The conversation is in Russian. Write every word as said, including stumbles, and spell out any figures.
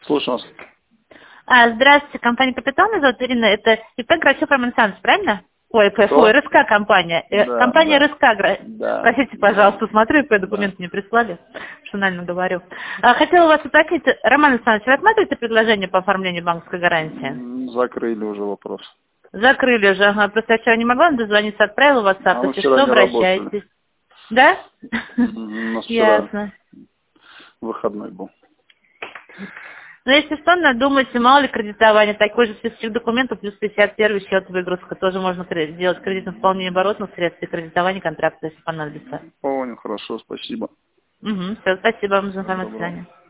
Слушаю вас. А, здравствуйте, компания «Капитан», меня зовут Ирина, это ИП Грачев Роман Александрович, правильно? Ой, ИП, фу, РСК компания. Э, Да, компания да. РСК, Гра- Да. простите, Да. пожалуйста, смотрю, ИП Да. документы не прислали, персонально говорю. А, хотела вас уточнить, Роман Александрович, вы рассматриваете предложение по оформлению банковской гарантии? М, Закрыли уже вопрос. Закрыли уже, ага, просто я вчера не могла вам дозвониться, отправила в WhatsApp, А мы если вчера что, не работали. обращайтесь. Да? Мгм, У нас вчера Ясно. выходной был. Но если что, надумайте, мало ли кредитование, такой же список документов, плюс пятьдесят первый счет выгрузка. Тоже можно кре- сделать кредитное исполнение оборотных средств и кредитование контракта, если понадобится. Понял, хорошо, спасибо. Угу, все, спасибо вам за Всего информацию. До доброго. свидания.